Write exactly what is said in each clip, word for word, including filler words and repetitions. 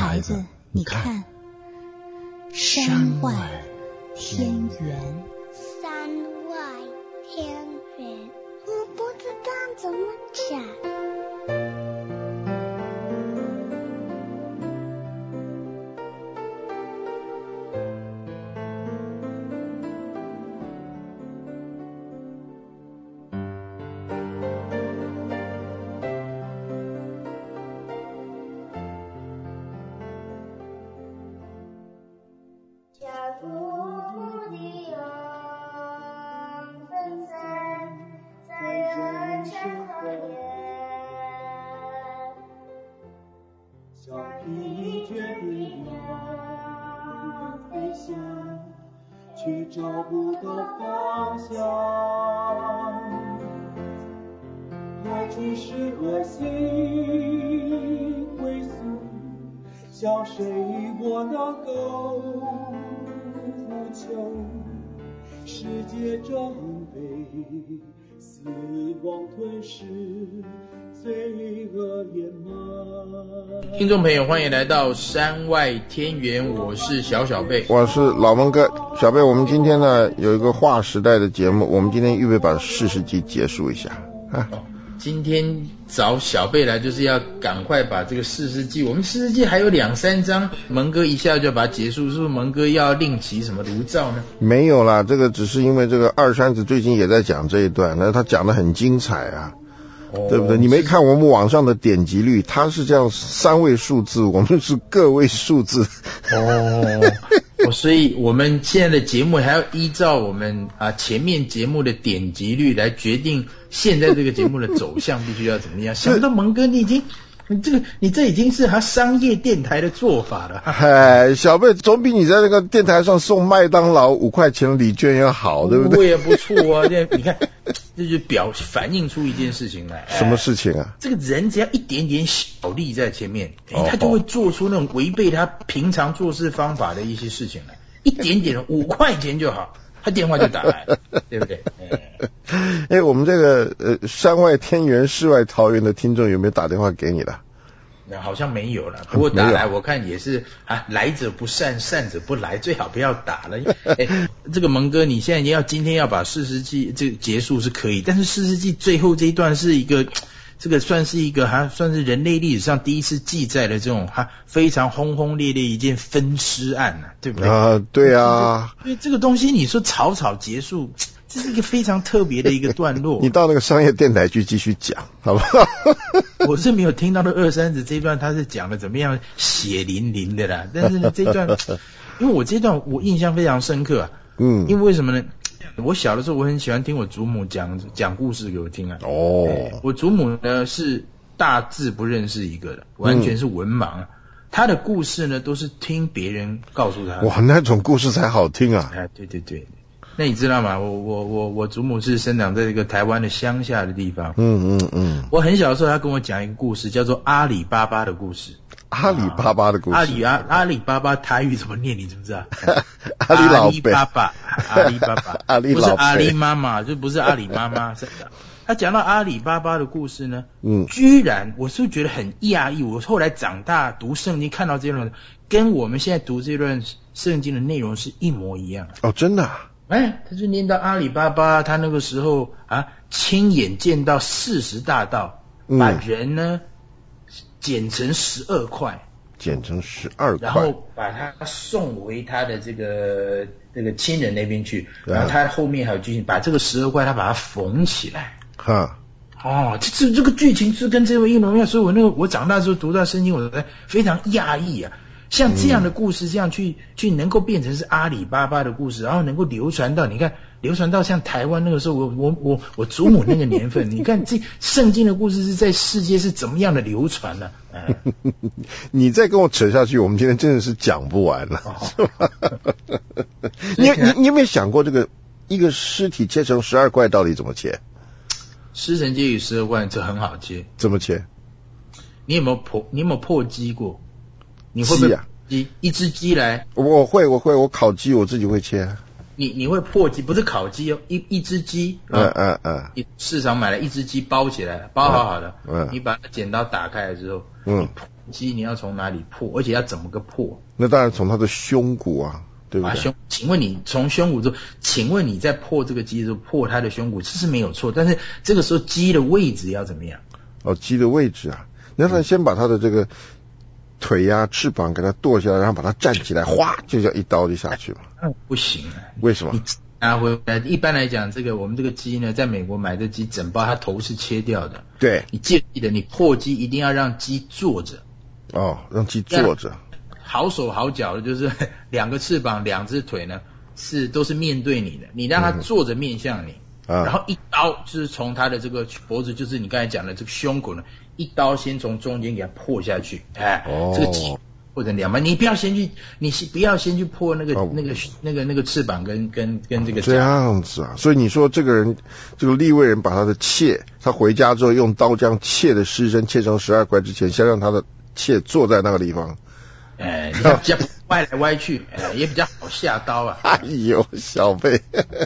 孩子，你看，山外天圆。 山外天圆，我不知道怎么讲。 却找不到方向，爱只是恶性归宿，向谁我能够呼求？世界正被死亡吞噬，罪恶掩埋。 听众朋友，欢迎来到山外天圆，我是小小贝， 我是老蒙哥。小贝，我们今天呢有一个划时代的节目，我们今天预备把四十集结束一下啊。 今天找小贝来就是要赶快把这个四十季，我们四十季还有两三章，蒙哥一下就要把它结束，是不是蒙哥要另起什么炉灶呢？ 没有啦，这个只是因为这个二三子最近也在讲这一段，那他讲得很精彩啊。哦、对不对？你没看我们网上的点击率，它是这样三位数字，我们是个位数字。 哦，哦所以我们现在的节目还要依照我们啊前面节目的点击率来决定现在这个节目的走向，必须要怎么样？想不到蒙哥你已经。你这个，你这已经是他商业电台的做法了。 哎，小贝总比你在那个电台上送麦当劳五块钱礼券要好，对不对？ 我也不错啊。这你看，这就表反映出一件事情来。 什么事情啊？ 哎、这个人只要一点点小利在前面，哎，他就会做出那种违背他平常做事方法的一些事情来。一点点五块钱就好。他电话就打来了，对不对？ 哎、欸，我们这个呃山外天圆世外桃源的听众有没有打电话给你了？ 那好像没有了，不过打来我看也是啊，来者不善，善者不来，最好不要打了。哎，这个蒙哥，你现在要今天要把四十季这个结束是可以，但是四十季最后这一段是一个。这个算是一个哈，算是人类历史上第一次记载的这种哈非常轰轰烈烈一件分尸案啊，对不对？ 啊，对啊。 因为这个东西你说草草结束，这是一个非常特别的一个段落。 你到那个商业电台去继续讲，好不好？ 我是没有听到那二三子这一段，他是讲的怎么样血淋淋的啦。但是呢，这一段，因为我这一段我印象非常深刻啊。嗯。因为为什么呢？我小的时候我很喜欢听我祖母讲讲故事给我听啊。哦、欸。我祖母呢是大字不认识一个的，完全是文盲啊。她、嗯、的故事呢都是听别人告诉她。 哇，那种故事才好听啊！ 哎，对对对。那你知道吗？我我我我祖母是生长在这个台湾的乡下的地方。嗯嗯嗯。我很小的时候，她跟我讲一个故事，叫做阿里巴巴的故事。 阿里巴巴的故事。 阿里阿阿里巴巴台语怎么念？你知不知道？ 阿里老阿里巴巴，阿里巴巴， 阿里老不是阿里妈妈，就不是阿里妈妈。他讲到阿里巴巴的故事呢，嗯，居然我是觉得很讶异。我后来长大读圣经，看到这段，跟我们现在读这段圣经的内容是一模一样。 哦，真的、啊？ 哎，他就念到阿里巴巴，他那个时候啊，亲眼见到四十大盗，嗯、把人呢。剪成十二块， 剪成十二块， 然后把他送回他的这个这个亲人那边去，然后他后面还有剧情，把这个十二块他把它缝起来。哈，哦，这这这个剧情是跟这位一模一样，所以我那个我长大之后读到圣经，我非常讶异啊。像这样的故事，这样去去能够变成是阿里巴巴的故事，然后能够流传到你看，流传到像台湾那个时候，我我我我祖母那个年份，你看这圣经的故事是在世界是怎么样的流传呢、啊？哎、 你再跟我扯下去，我们今天真的是讲不完了。哦、你你你有没有想过，这个一个尸体切成十二块到底怎么切？ 尸成切与十二块这很好切， 怎么切？ 你有没有破？你有没有破鸡过？你会不会鸡、啊、一只鸡来？ 我会，我会，我烤鸡我自己会切。 你你会破鸡，不是烤鸡哦，一一只鸡， 嗯嗯嗯， 你市场买了一只鸡包起来，包好好的，嗯，你把剪刀打开来之后，嗯，你鸡你要从哪里破，而且要怎么个破？ 那当然从它的胸骨啊，对不对？ 啊、胸，请问你从胸骨之后，请问你在破这个鸡的时候破它的胸骨，这是没有错，但是这个时候鸡的位置要怎么样？ 哦，鸡的位置啊，那他先把它的这个腿呀、啊、翅膀给它剁下来，然后把它站起来，哗，就这样一刀就下去嘛。 嗯，不行啊。 为什么？ 拿回来，一般来讲，这个我们这个鸡呢，在美国买的鸡整包，它头是切掉的。 对， 你记得，你破鸡一定要让鸡坐着。 哦，让鸡坐着。 好手好脚的，就是两个翅膀、两只腿呢，是都是面对你的，你让它坐着面向你，嗯啊、然后一刀就是从它的这个脖子，就是你刚才讲的这个胸口呢，一刀先从中间给它破下去，哎，哦、这个鸡。或者两半，你不要先去，你不要先去破那个、哦、那个那个那个翅膀跟跟跟这个。 这样子啊，所以你说这个人，这个利未人把他的妾，他回家之后用刀将妾的尸身切成十二块之前，先让他的妾坐在那个地方。 哎，比较歪来歪去，哎，也比较好下刀啊。 哎呦，小贝，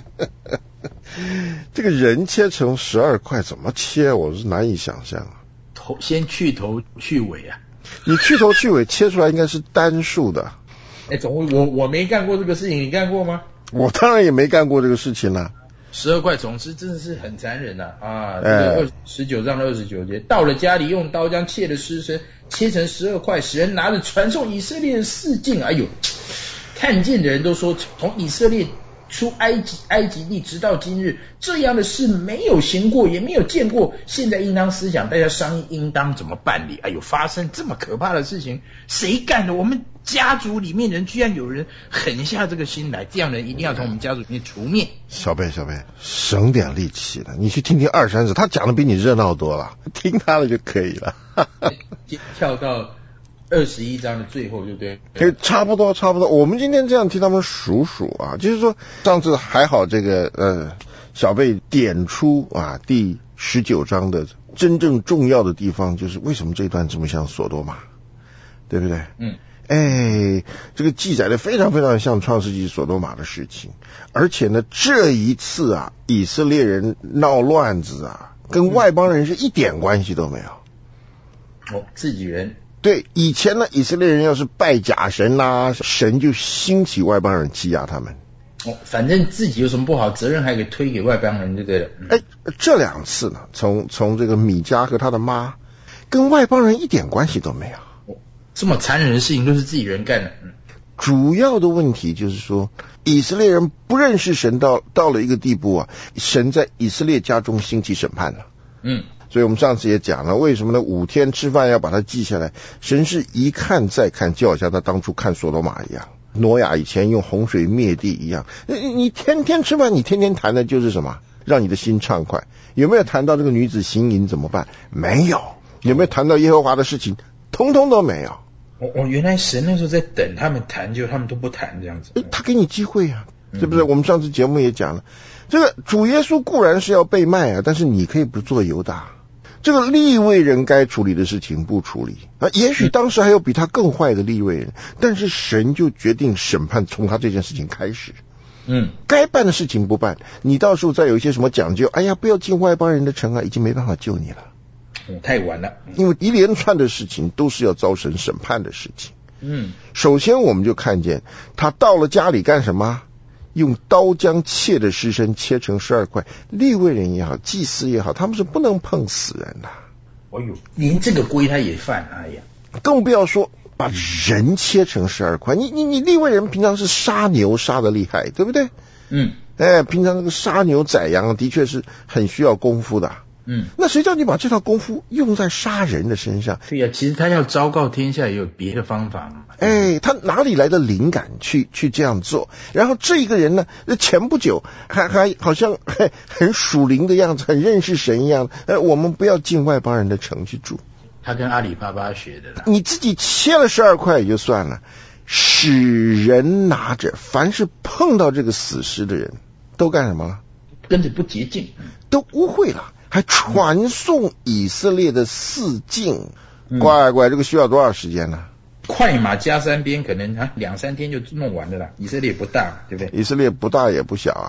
这个人切成十二块怎么切？我是难以想象啊。 头先去头去尾啊。 你去头去尾切出来应该是单数的。 哎，总会我我没干过这个事情，你干过吗？ 我当然也没干过这个事情啦、啊。 十二块总之真的是很残忍呐 啊, 啊！这个二十九章的二十九节，到了家里用刀将妾的尸身切成十二块，使人拿着传送以色列的四境。哎呦，看见的人都说，从以色列出埃及埃及地直到今日，这样的事没有行过，也没有见过。现在应当思想，大家商议应当怎么办理。哎呦，发生这么可怕的事情，谁干的？我们家族里面人居然有人狠下这个心来，这样的人一定要从我们家族里面除灭。 小贝，小贝，省点力气了，你去听听二三子，他讲的比你热闹多了，听他的就可以了。 跳到二十一章的最后，对不对？ 可以，差不多，差不多。我们今天这样替他们数数啊，就是说上次还好，这个呃，小贝点出啊第十九章的真正重要的地方，就是为什么这一段这么像索多玛，对不对？ 嗯。 哎，这个记载的非常非常像创世纪索多玛的事情，而且呢，这一次啊，以色列人闹乱子啊，跟外邦人是一点关系都没有。 哦，自己人。 对，以前呢，以色列人要是拜假神啦、啊，神就兴起外邦人欺压他们。 哦，反正自己有什么不好，责任还给推给外邦人，对不对？ 哎，这两次呢，从从这个米迦和他的妈，跟外邦人一点关系都没有。 这么残忍的事情都是自己人干的。嗯， 主要的问题就是说，以色列人不认识神到到了一个地步啊，神在以色列家中兴起审判了。 嗯， 所以我们上次也讲了，为什么呢？五天吃饭要把它记下来，神是一看再看，就好像他当初看索多玛一样，挪亚以前用洪水灭地一样。你你天天吃饭，你天天谈的就是什么？让你的心畅快。有没有谈到这个女子行淫怎么办？没有。有没有谈到耶和华的事情？通通都没有。 我我原来神那时候在等他们谈，就他们都不谈这样子。 他给你机会啊，是不是？我们上次节目也讲了，这个主耶稣固然是要被卖啊，但是你可以不做犹大。这个利未人该处理的事情不处理啊，也许当时还有比他更坏的利未人，但是神就决定审判从他这件事情开始。 嗯， 该办的事情不办，你到时候再有一些什么讲究，哎呀，不要进外邦人的城啊，已经没办法救你了。 嗯，太晚了， 因为一连串的事情都是要遭神审判的事情。 嗯， 首先我们就看见他到了家里干什么？用刀将妾的尸身切成十二块。利未人也好，祭司也好，他们是不能碰死人的。 哎呦，连这个规他也犯，哎呀， 更不要说把人切成十二块。你你你利未人平常是杀牛杀得厉害，对不对？ 嗯， 哎，平常那个杀牛宰羊的确是很需要功夫的。 嗯， 那谁叫你把这套功夫用在杀人的身上？ 对呀、啊，其实他要昭告天下也有别的方法嘛。 哎，他哪里来的灵感去去这样做？然后这一个人呢，前不久还还好像很很属灵的样子，很认识神一样。呃，我们不要进外邦人的城去住。 他跟阿里巴巴学的啦。 你自己切了十二块也就算了，使人拿着，凡是碰到这个死尸的人，都干什么了？ 跟着不洁净， 都污秽了。还传送以色列的四境，乖乖，这个需要多少时间呢？ 快马加三鞭，可能啊两三天就弄完了啦。以色列不大，对不对？ 以色列不大也不小啊。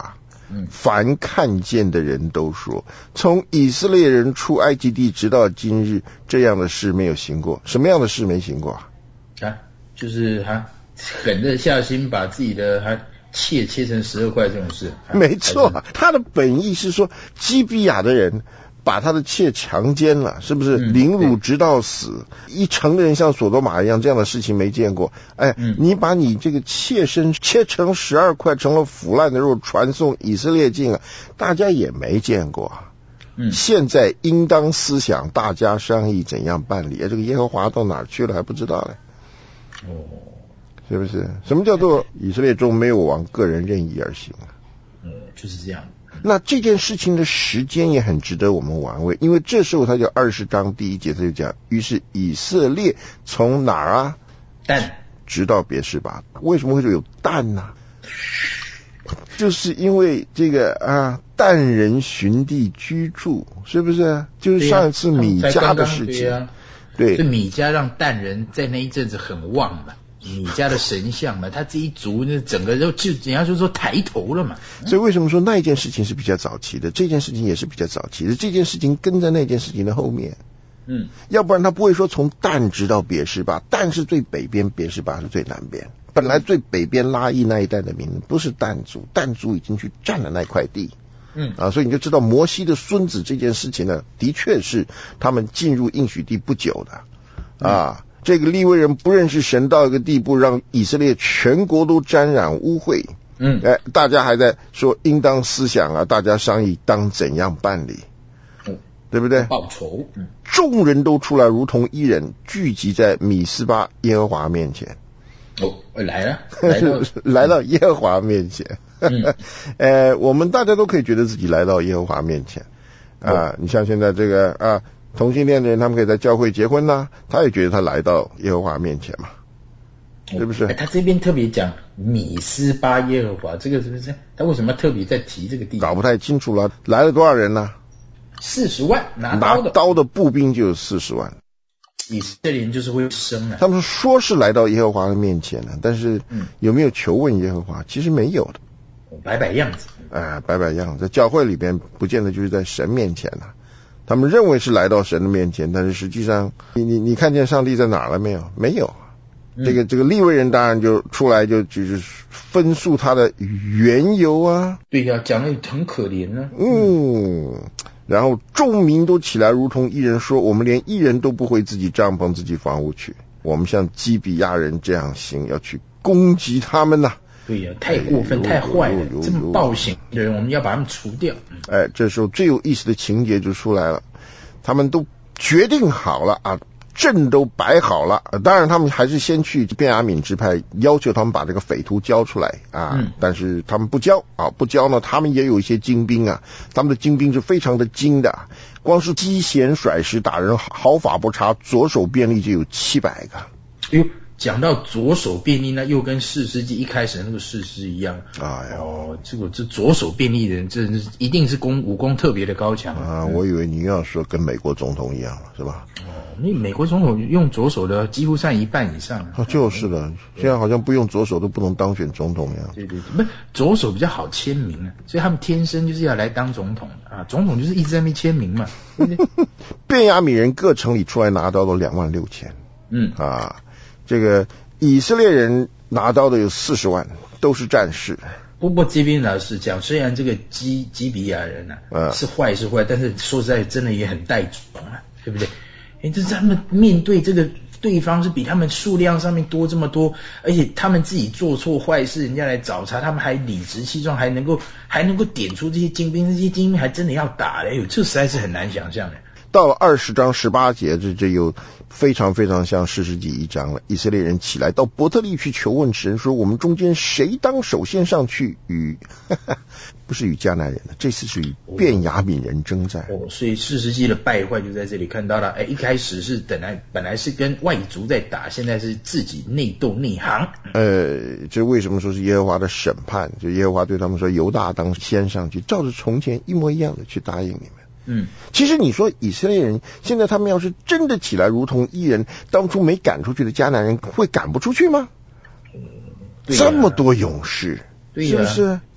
嗯，凡看见的人都说，从以色列人出埃及地直到今日，这样的事没有行过。什么样的事没行过啊？ 啊，就是哈、啊，狠得下心把自己的哈、啊、切切成十二块这种事。啊、 没错，他的本意是说，基比亚的人把他的妾强奸了，是不是凌辱直到死？嗯、一城的人像索多玛一样，这样的事情没见过。哎，嗯、你把你这个妾身切成十二块，成了腐烂的肉，传送以色列境啊，大家也没见过。嗯，现在应当思想，大家商议怎样办理。这个耶和华到哪儿去了还不知道嘞。哦，是不是？什么叫做以色列中没有王，个人任意而行啊？ 嗯，就是这样。 那这件事情的时间也很值得我们玩味，因为这时候他就二十章第一节他就讲，于是以色列从哪儿啊？ 但直到别是巴。为什么会有但呢？就是因为这个啊，但人寻地居住，是不是？就是上一次米迦的事情。对啊，对， 这米迦让但人在那一阵子很旺嘛。米迦的神像嘛，他这一族那整个都就人家就说抬头了嘛。 所以为什么说那一件事情是比较早期的，这件事情也是比较早期的，这件事情跟在那件事情的后面。嗯，要不然他不会说从但直到别是巴，但是最北边，别是巴是最南边。本来最北边拉伊那一带的民不是但族，但族已经去占了那块地。嗯啊，所以你就知道摩西的孙子这件事情呢，的确是他们进入应许地不久的啊。嗯，这个利未人不认识神到一个地步，让以色列全国都沾染污秽。嗯，哎，大家还在说应当思想啊，大家商议当怎样办理，嗯，对不对？ 报仇。嗯， 众人都出来，如同一人，聚集在米斯巴耶和华面前。 哦，来了，来到来到耶和华面前。嗯，呃，我们大家都可以觉得自己来到耶和华面前啊。哦，你像现在这个啊。同性恋的人，他们可以在教会结婚呐、啊，他也觉得他来到耶和华面前嘛，是不是？ 他这边特别讲米斯巴耶和华，这个是不是？他为什么特别在提这个地方？ 搞不太清楚了。来了多少人呢、啊？ 四十万拿刀的， 拿刀的步兵就有四十万。 以色列人就是会生啊。 他们说是来到耶和华的面前了，但是有没有求问耶和华？其实没有的， 摆摆样子。 哎、呃，摆摆样子，在教会里边不见得就是在神面前了、啊。他们认为是来到神的面前，但是实际上，你你你看见上帝在哪儿了没有？没有。嗯、这个这个利未人当然就出来就就是分述他的缘由啊。 对呀、啊，讲的很可怜呢、啊。 嗯，然后众民都起来，如同一人说：“我们连一人都不回自己帐篷、自己房屋去，我们像基比亚人这样行，要去攻击他们呐、啊。” 对呀、啊，太过分、太坏了，这么暴行的人，我们要把他们除掉。 哎，这时候最有意思的情节就出来了，他们都决定好了啊，阵都摆好了。当然，他们还是先去便雅悯支派，要求他们把这个匪徒交出来啊。嗯、但是他们不交啊，不交呢，他们也有一些精兵啊，他们的精兵是非常的精的，光是击弦甩石打人，毫发不差，左手便利就有七百个。 哎呦！讲到左手便利呢，又跟士师记一开始的那个士师一样。哎呦，哦，这个这左手便利的人，这一定是功武功特别的高强啊！我以为你要说跟美国总统一样，是吧？ 哦，那美国总统用左手的几乎占一半以上。 啊，就是的，现在好像不用左手都不能当选总统一样。 对对对，不是左手比较好签名啊，所以他们天生就是要来当总统啊，总统就是一直在那边签名嘛。对不对？ 便雅悯人各城里出来拿刀了两万六千。嗯啊。这个以色列人拿刀的有四十万，都是战士。 不过这边老实讲，虽然这个基基比亚人啊、嗯、是坏是坏，但是说实在真的也很带种啊，对不对？哎，这是他们面对这个对方是比他们数量上面多这么多，而且他们自己做错坏事，人家来找茬，他们还理直气壮，还能够还能够点出这些精兵，这些精兵还真的要打的，哎呦，这实在是很难想象的。 到了二十章十八节，这这又非常非常像士师记一章了。以色列人起来到伯特利去求问神，说：“我们中间谁当首先上去与不是与迦南人的，这次是与便雅悯人征战。” 哦，所以士师记的败坏就在这里看到了。哎，一开始是本来本来是跟外族在打，现在是自己内斗内行。 呃，这为什么说是耶和华的审判？就耶和华对他们说：“犹大当先上去，照着从前一模一样的去答应你们。”嗯，其实你说以色列人现在他们要是真的起来，如同一人当初没赶出去的迦南人，会赶不出去吗？嗯，对啊，这么多勇士，对啊，是不是？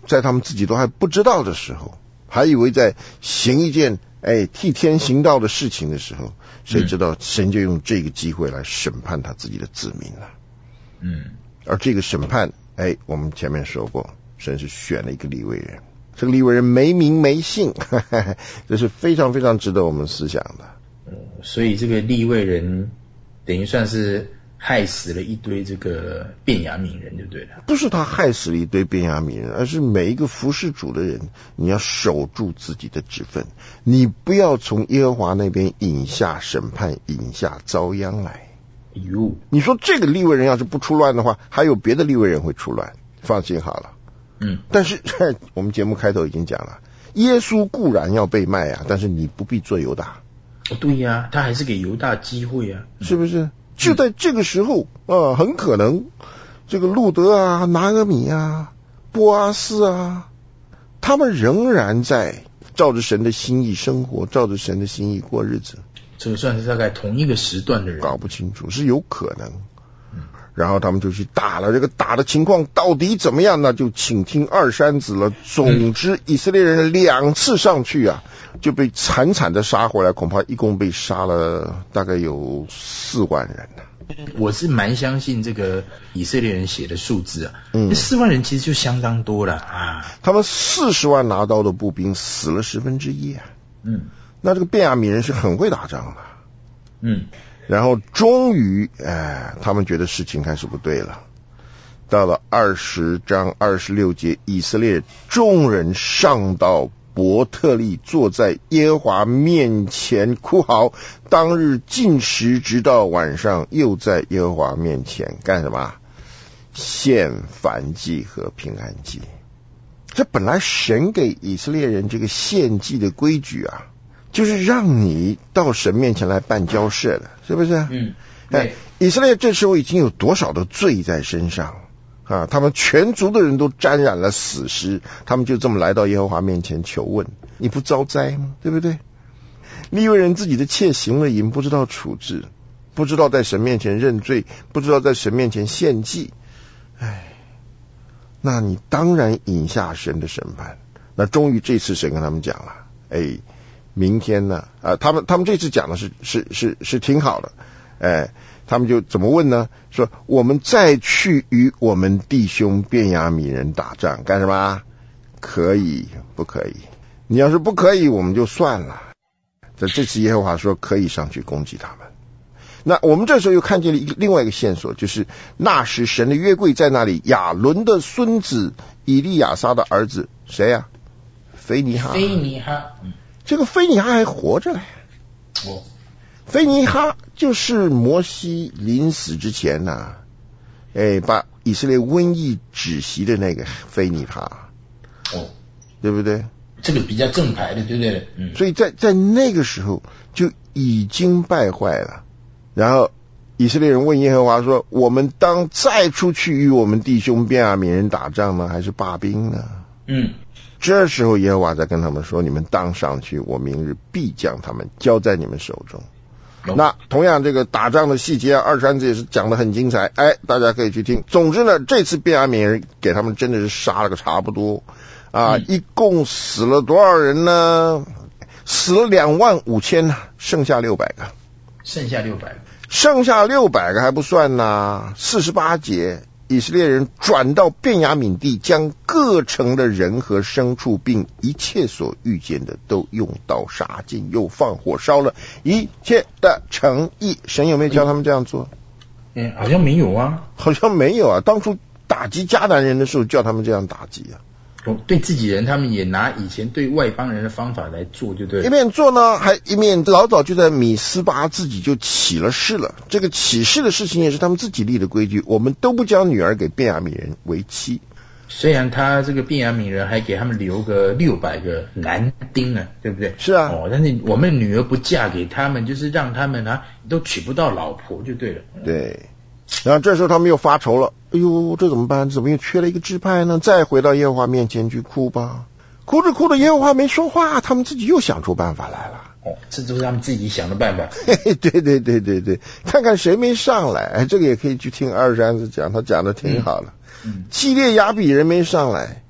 在他们自己都还不知道的时候，还以为在行一件哎替天行道的事情的时候，谁知道神就用这个机会来审判他自己的子民了。 嗯， 而这个审判，哎，我们前面说过，神是选了一个利未人，这个利未人没名没姓，呵呵，这是非常非常值得我们思想的。 呃、所以这个利未人等于算是害死了一堆这个便雅悯人就对了。 不是他害死了一堆便雅悯人，而是每一个服侍主的人，你要守住自己的职分，你不要从耶和华那边引下审判，引下遭殃来。 哎呦， 你说这个利未人要是不出乱的话，还有别的利未人会出乱，放心好了。 嗯， 但是我们节目开头已经讲了，耶稣固然要被卖啊，但是你不必做犹大。 哦，对呀、啊，他还是给犹大机会啊， 是不是？就在这个时候啊、呃，很可能这个路德啊、拿俄米啊、波阿斯啊，他们仍然在照着神的心意生活，照着神的心意过日子。 这个算是大概同一个时段的人， 搞不清楚，是有可能。然后他们就去打了，这个打的情况到底怎么样呢？就请听二山子了。总之，以色列人两次上去啊，就被惨惨的杀回来，恐怕一共被杀了大概有四万人呢。 我是蛮相信这个以色列人写的数字啊， 嗯， 四万人其实就相当多了啊。 他们四十万拿刀的步兵死了十分之一啊。 嗯， 那这个便雅悯人是很会打仗的。 嗯。 然后终于，哎，他们觉得事情开始不对了。到了二十章二十六节，以色列众人上到伯特利，坐在耶和华面前哭嚎。当日禁食，直到晚上，又在耶和华面前干什么？献燔祭和平安祭。这本来神给以色列人这个献祭的规矩啊，就是让你到神面前来办交涉的，是不是？ 嗯， 对。以色列这时候已经有多少的罪在身上啊？他们全族的人都沾染了死尸，他们就这么来到耶和华面前求问，你不遭灾吗？对不对？利未人自己的妾行了淫，不知道处置，不知道在神面前认罪，不知道在神面前献祭，哎，那你当然引下神的审判。那终于这次神跟他们讲了，哎。明天呢？啊，他们他们这次讲的是是是是挺好的，哎，他们就怎么问呢？说我们再去与我们弟兄便雅悯人打仗，干什么？可以不可以？你要是不可以，我们就算了。在这次耶和华说可以上去攻击他们。那我们这时候又看见了一个另外一个线索，就是那时神的约柜在那里，亚伦的孙子以利亚撒的儿子谁呀、啊？菲尼哈。 菲尼哈。嗯， 这个菲尼哈还活着嘞。 哦， 菲尼哈就是摩西临死之前呐、啊，哎，把以色列瘟疫止息的那个菲尼哈。 哦， 对不对？ 这个比较正牌的，对不对？嗯。 所以在在那个时候就已经败坏了。然后以色列人问耶和华说：“我们当再出去与我们弟兄便雅悯人打仗呢，还是罢兵呢？” 嗯。 这时候耶和华在跟他们说：“你们当上去，我明日必将他们交在你们手中。哦”那同样这个打仗的细节啊，二三子也是讲得很精彩，哎，大家可以去听。总之呢，这次便雅悯人给他们真的是杀了个差不多啊，嗯、一共死了多少人呢？死了两万五千呢，剩下六百个。 剩下六百个， 剩下六百个还不算呐。四十八节，以色列人转到便雅悯地，将各城的人和牲畜，并一切所遇见的，都用刀杀尽，又放火烧了一切的城邑。神有没有教他们这样做？ 嗯，好像没有啊， 好像没有啊。当初打击迦南人的时候，叫他们这样打击啊。 哦，对自己人，他们也拿以前对外邦人的方法来做，就对了。 一面做呢，还一面老早就在米斯巴自己就起了誓了。这个起誓的事情也是他们自己立的规矩，我们都不将女儿给便雅悯人为妻。 虽然他这个便雅悯人还给他们留个六百个男丁呢，对不对？ 是啊。 哦，但是我们女儿不嫁给他们，就是让他们啊都娶不到老婆，就对了。 对。然后这时候他们又发愁了，哎呦，这怎么办？怎么又缺了一个支派呢？再回到耶和华面前去哭吧。哭着哭着，耶和华没说话，他们自己又想出办法来了。 哦，这都是他们自己想的办法。 嘿嘿，对对对对对，看看谁没上来。哎，这个也可以去听二三子讲，他讲的挺好的。嗯，基列雅比人没上来，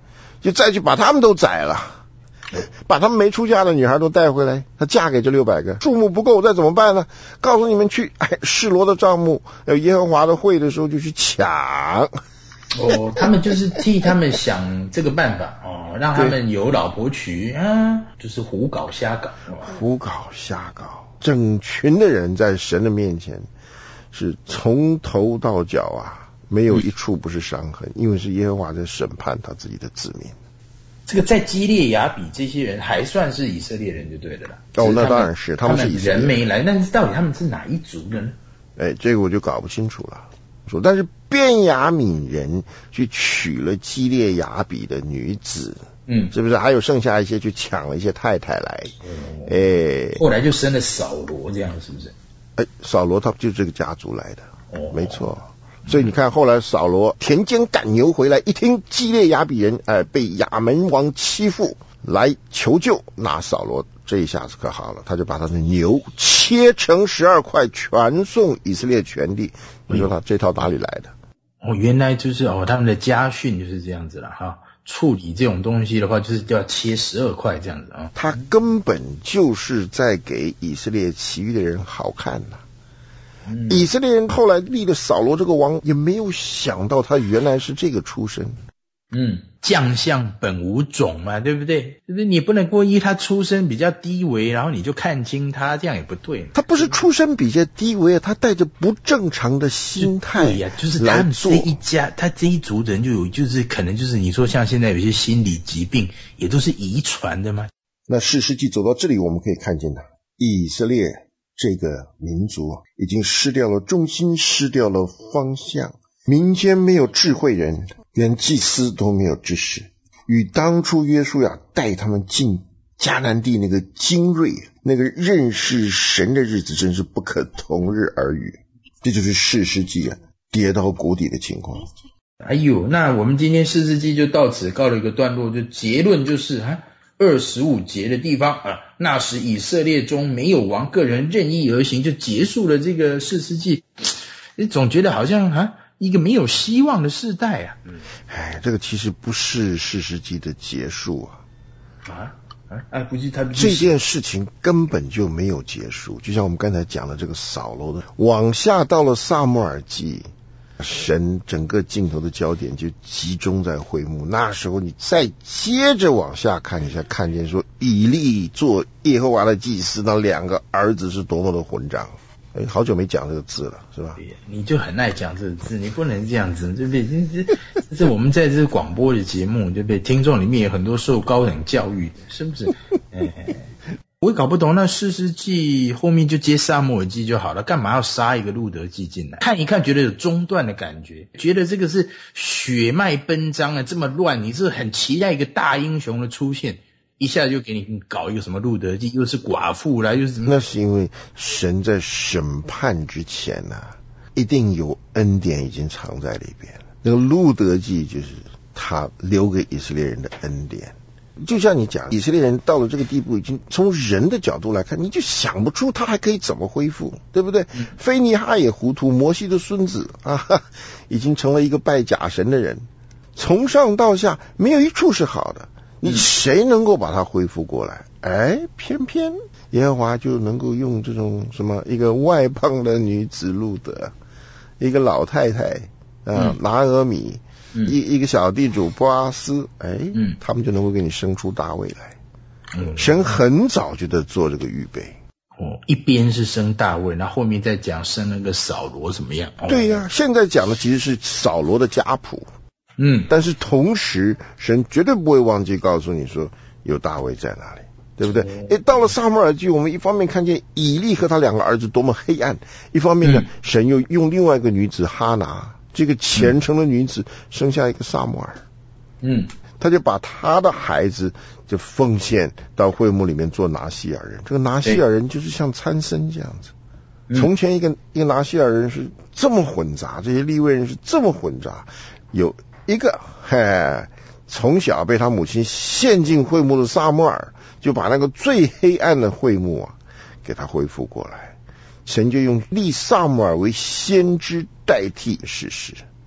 就再去把他们都宰了，把他们没出嫁的女孩都带回来，她嫁给这六百个，数目不够，再怎么办呢？告诉你们去，哎，示罗的帐幕，有耶和华的会的时候就去抢。 哦，他们就是替他们想这个办法哦，让他们有老婆娶啊，就是胡搞瞎搞， 胡搞瞎搞，整群的人在神的面前是从头到脚啊，没有一处不是伤痕，因为是耶和华在审判他自己的子民。 这个在基列雅比这些人还算是以色列人就对了啦。 哦，那当然是， 他们是以色列人，人没来，但是到底他们是哪一族的呢？ 哎，这个我就搞不清楚了。说，但是便雅悯人去娶了基列雅比的女子，嗯，是不是？还有剩下一些去抢了一些太太来， 哦、哎，后来就生了扫罗，这样是不是？ 哎，扫罗他就是这个家族来的，哦，没错。所以你看，后来扫罗田间赶牛回来，一听基列雅比人哎、呃、被亚门王欺负，来求救，那扫罗这一下子可好了，他就把他的牛切成十二块，全送以色列全地。你说他这套哪里来的？ 哦，原来就是哦，他们的家训就是这样子了哈。处理这种东西的话，就是要切十二块这样子啊。 他根本就是在给以色列其余的人好看呐、啊。嗯、以色列人后来立了扫罗这个王，也没有想到他原来是这个出身。 嗯，将相本无种嘛，对不对？就是你不能过依他出身比较低微，然后你就看轻他，这样也不对。 他不是出身比较低微，他带着不正常的心态。 对呀、啊，就是他们这一家，他这一族人就有，就是可能就是你说像现在有些心理疾病，也都是遗传的吗？ 那士师记走到这里，我们可以看见他以色列这个民族已经失掉了重心，失掉了方向，民间没有智慧人，连祭司都没有知识，与当初约书亚带他们进迦南地那个精锐，那个认识神的日子真是不可同日而语。这就是士师记啊跌到谷底的情况。 哎呦，那我们今天士师记就到此告了一个段落，就结论就是啊二十五节的地方啊，那时以色列中没有王，个人任意而行，就结束了这个士师记。你总觉得好像啊一个没有希望的世代啊。 嗯，哎，这个其实不是士师记的结束啊。 啊啊啊！不是他不是这件事情根本就没有结束，就像我们刚才讲的这个扫罗的，往下到了撒母耳记。神整个镜头的焦点就集中在会幕，那时候你再接着往下看，你才看见说以利做耶和华的祭司，那两个儿子是多么的混账。哎，好久没讲这个字了，是吧？ 你就很爱讲这个字，你不能这样子，对不对？这这是我们在这个广播的节目，对不对？听众里面有很多受高等教育的，是不是？哎，我也搞不懂，那士师记后面就接撒母耳记就好了，干嘛要杀一个路德记进来？看一看觉得有中断的感觉，觉得这个是血脉奔张啊，这么乱，你是很期待一个大英雄的出现，一下就给你搞一个什么路德记，又是寡妇啦，又是什么？ 那是因为神在审判之前啊，一定有恩典已经藏在里边了。那个路德记就是他留给以色列人的恩典。就像你讲，以色列人到了这个地步，已经从人的角度来看，你就想不出他还可以怎么恢复，对不对？嗯、菲尼哈也糊涂，摩西的孙子啊，已经成了一个拜假神的人，从上到下没有一处是好的。你谁能够把他恢复过来？哎，偏偏耶和华就能够用这种什么一个外邦的女子路德，一个老太太啊、呃、拿俄米。嗯、一一个小地主波阿斯，哎，嗯，他们就能够给你生出大卫来。嗯，神很早就在做这个预备。 哦，一边是生大卫，然后后面再讲生那个扫罗怎么样？哦、 对呀、啊，现在讲的其实是扫罗的家谱。嗯，但是同时，神绝对不会忘记告诉你说有大卫在哪里，对不对？哎、哦，到了撒母耳记，我们一方面看见以利和他两个儿子多么黑暗，一方面呢，嗯、神又用另外一个女子哈拿。这个虔诚的女子生下一个撒母耳，嗯，他就把他的孩子就奉献到会幕里面做拿西尔人。这个拿西尔人就是像参僧这样子。嗯、从前一个一个拿西尔人是这么混杂，这些利未人是这么混杂。有一个嘿，从小被他母亲献进会幕的撒母耳，就把那个最黑暗的会幕啊，给他恢复过来。神就用立撒母耳为先知代替士师，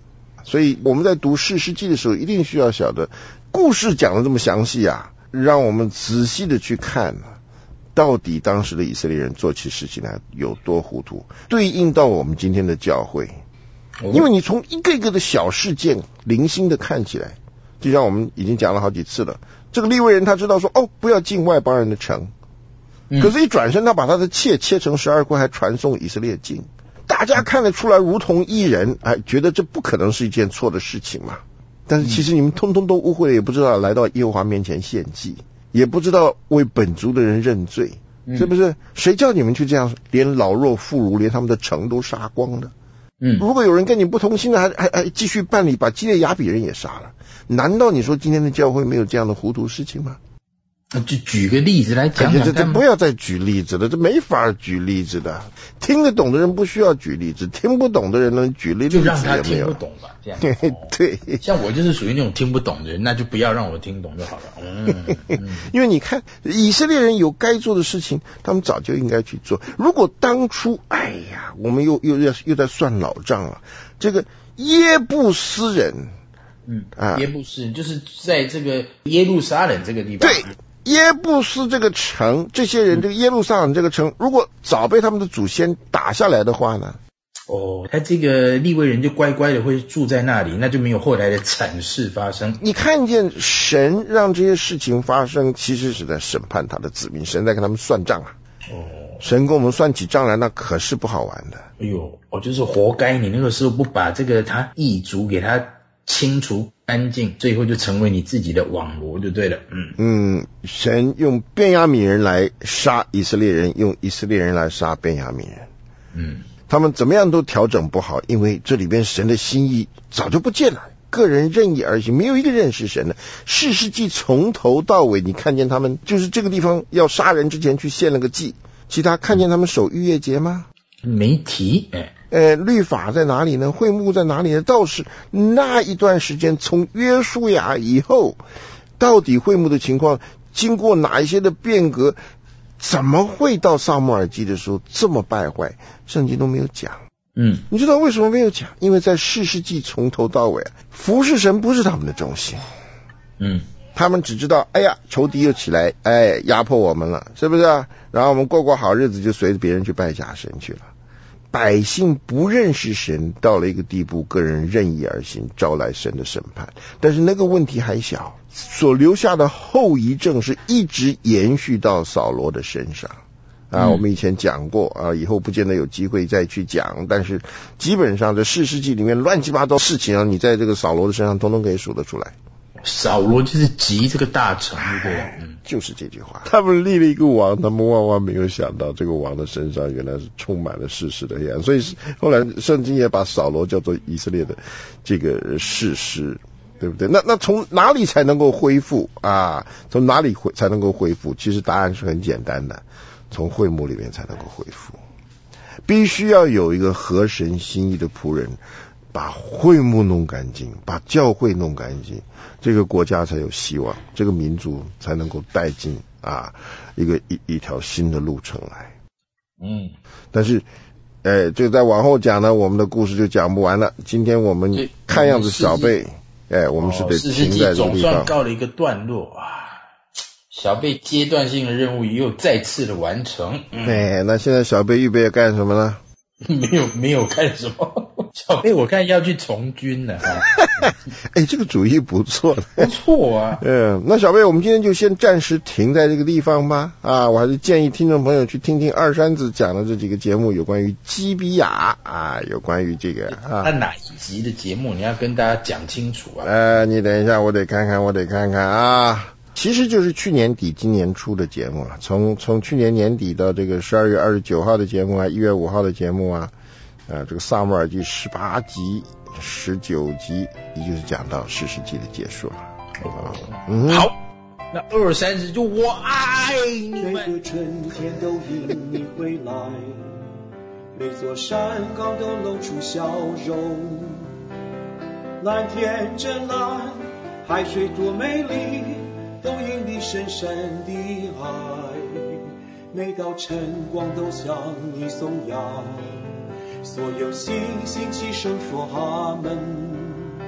所以我们在读士师记的时候，一定需要晓得故事讲得这么详细啊，让我们仔细的去看到底当时的以色列人做起事情来有多糊涂，对应到我们今天的教会。因为你从一个一个的小事件零星的看起来，就像我们已经讲了好几次了，这个利未人他知道说，哦，不要进外邦人的城，可是一转身他把他的妾切成十二块，还传送以色列境，大家看得出来如同一人，哎，觉得这不可能是一件错的事情嘛。但是其实你们通通都误会了，也不知道来到耶和华面前献祭，也不知道为本族的人认罪，是不是？谁叫你们去这样，连老弱妇孺，连他们的城都杀光了？嗯，如果有人跟你不同心的，还还还继续办理，把基列雅比人也杀了，难道你说今天的教会没有这样的糊涂事情吗？ 就举个例子来讲讲， 这这不要再举例子了，这没法举例子的。听得懂的人不需要举例子，听不懂的人能举例子就让他听不懂吧，这样。 对对， 像我就是属于那种听不懂的人，那就不要让我听懂就好了。嗯，嗯因为你看以色列人有该做的事情，他们早就应该去做。如果当初，哎呀，我们又又又又在算老账了，这个耶布斯人， 嗯啊，耶布斯人就是在这个耶路撒冷这个地方。 对。耶布斯这个城，这些人，这个耶路撒冷这个城，如果早被他们的祖先打下来的话呢？ 哦，他这个利未人就乖乖的会住在那里，那就没有后来的惨事发生。 你看见神让这些事情发生，其实是在审判他的子民，神在跟他们算账啊。哦，神跟我们算起账来，那可是不好玩的。 哎呦，我就是活该，你那个时候不把这个他异族给他清除干净，最后就成为你自己的网罗就对了。嗯嗯，神用便雅悯人来杀以色列人，用以色列人来杀便雅悯人。嗯，他们怎么样都调整不好，因为这里边神的心意早就不见了，个人任意而行，没有一个认识神的。士师记从头到尾，你看见他们就是这个地方要杀人之前去献了个祭，其他看见他们守逾越节吗？ 没提。哎。 呃，律法在哪里呢？会幕在哪里呢？倒是那一段时间，从约书亚以后，到底会幕的情况经过哪一些的变革，怎么会到撒母耳记的时候这么败坏？圣经都没有讲。嗯，你知道为什么没有讲？因为在士师记从头到尾，服侍神不是他们的中心。嗯，他们只知道，哎呀，仇敌又起来，哎，压迫我们了，是不是啊？然后我们过过好日子，就随着别人去拜假神去了。百姓不认识神，到了一个地步，个人任意而行，招来神的审判。但是那个问题还小，所留下的后遗症是一直延续到扫罗的身上啊。我们以前讲过啊，以后不见得有机会再去讲，但是基本上在士师记里面乱七八糟事情啊，你在这个扫罗的身上通通可以数得出来。 扫罗就是急这个大臣，对不对？ 嗯，就是这句话。他们立了一个王，他们万万没有想到，这个王的身上原来是充满了世事的黑暗。所以后来圣经也把扫罗叫做以色列的这个士师，对不对？那那从哪里才能够恢复啊？从哪里才能够恢复？其实答案是很简单的，从会幕里面才能够恢复。必须要有一个合神心意的仆人，把会幕弄干净，把教会弄干净，这个国家才有希望，这个民族才能够带进啊一个一一条新的路程来。嗯，但是，哎，这个再往后讲呢，我们的故事就讲不完了。今天我们看样子小贝，哎，我们是得停在这个地方。 总算告了一个段落啊，小贝阶段性的任务又再次的完成。 嗯、哎，那现在小贝预备要干什么呢？ 没有没有干什么，小贝我看要去从军了。 哎，这个主意不错， 不错啊。 嗯，那小贝，我们今天就先暂时停在这个地方吧。啊，我还是建议听众朋友去听听二山子讲的这几个节目，有关于基比亚啊，有关于这个啊。 那哪一集的节目你要跟大家讲清楚啊？ 呃，你等一下，我得看看，我得看看啊。其实就是去年底今年初的节目了，从从去年年底到这个十二月二十九号的节目啊，一月五号的节目啊，呃，这个撒母耳记十八集、十九集，也就是讲到士师记的结束了。 哦，嗯，好，那二三十就我爱你们。 每个春天都迎你回来，每座山岗都露出笑容，蓝天真蓝，海水多美丽，都因你深深的爱，每道晨光都向你颂扬，所有星星齐声说阿们。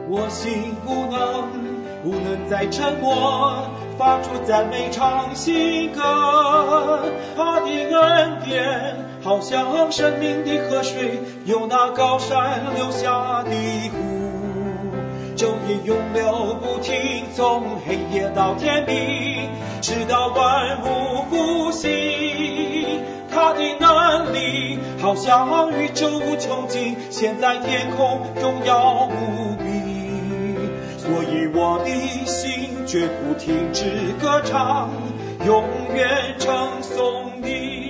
我心不能不能再沉默，发出赞美唱新歌。他的恩典好像生命的河水，由那高山流下的湖，昼夜永流不停，从黑夜到天明，直到万物复兴。他的能力好像宇宙无穷尽，现在天空荣耀无比。所以我的心绝不停止歌唱，永远称颂你。